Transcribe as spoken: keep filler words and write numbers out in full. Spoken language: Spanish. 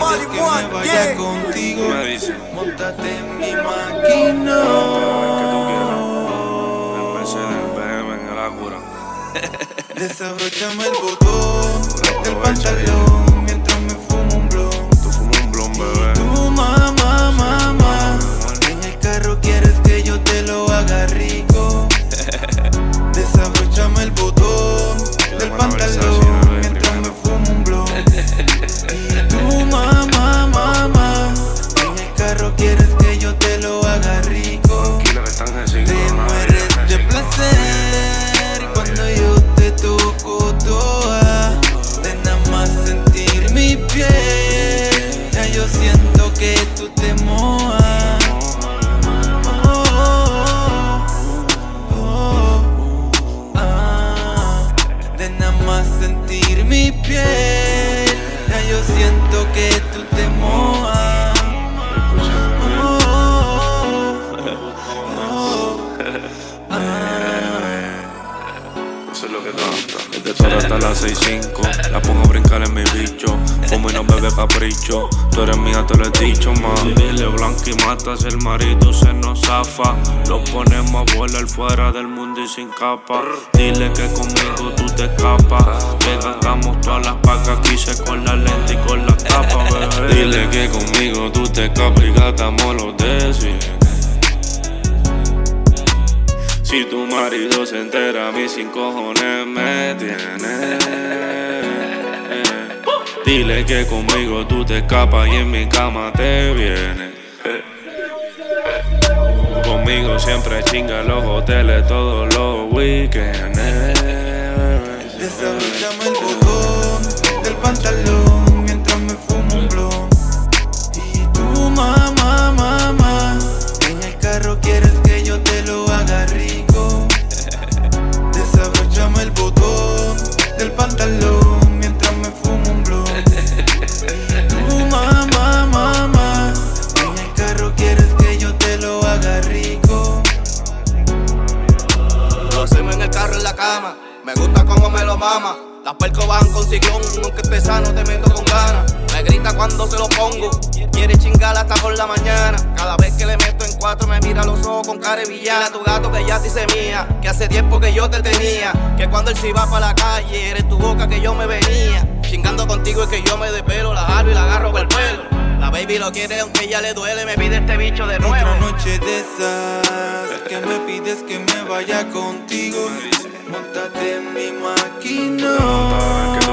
pides que me vaya contigo, móntate en mi máquina. Desabróchame el botón del pantalón mientras me fumo un blon. Tú fumas un blon, bebé. Y tú, mamá, mamá, en el carro quieres que yo te lo haga rico. Desabróchame el botón del pantalón mientras me fumo un blon. Y tú, mamá, mamá, en el carro quieres que yo te lo haga rico. Te mueres de placer cuando yo te toco toda, de nada más sentir mi piel, ya yo siento que tú te mojas. Oh, oh, oh, oh, ah, de nada más sentir mi piel, ya yo siento que tú te mojas. Eso es lo que canta. Desde todo hasta las seis cinco, la pongo a brincar en mi bicho. Como y no bebe capricho. Tú eres mía, te lo he dicho, ma. Dile blanco y matas, el marito se nos zafa. Lo ponemos a volar fuera del mundo y sin capa. Dile que conmigo tú te escapas. Que gastamos todas las pacas, quise con la lente y con la tapa, bebé. Dile que conmigo tú te escapas y gastamos los decis. Si tu marido se entera, a mí sin cojones me tiene. Dile que conmigo tú te escapas y en mi cama te vienes. Conmigo siempre chinga los hoteles todos los weekends. Desabróchame el botón del pantalón mientras me fumo un blon. Y tú, mamá, mamá, en el carro quieres que yo te lo haga rico. Desabróchame el botón del pantalón mientras me fumo un blon. Y tú, mamá, mamá, en el carro quieres que yo te lo haga rico. Lo hacemos en el carro, en la cama. Me gusta cómo me lo mama. Las percos bajan con ciclón, aunque esté sano te meto con ganas. Me grita cuando se lo pongo, quiere chingar hasta por la mañana. Cada vez que le meto en cuatro me mira los ojos con cara de villana. Tu gato que ya te hice mía, que hace tiempo que yo te tenía. Que cuando él se va para la calle, eres tu boca que yo me venía. Chingando contigo es que yo me despelo, la jalo y la agarro por el pelo. La baby lo quiere aunque ella le duele, me pide este bicho de nuevo. Otra noche de esas que me pides que me vaya contigo, móntate en mi máquina.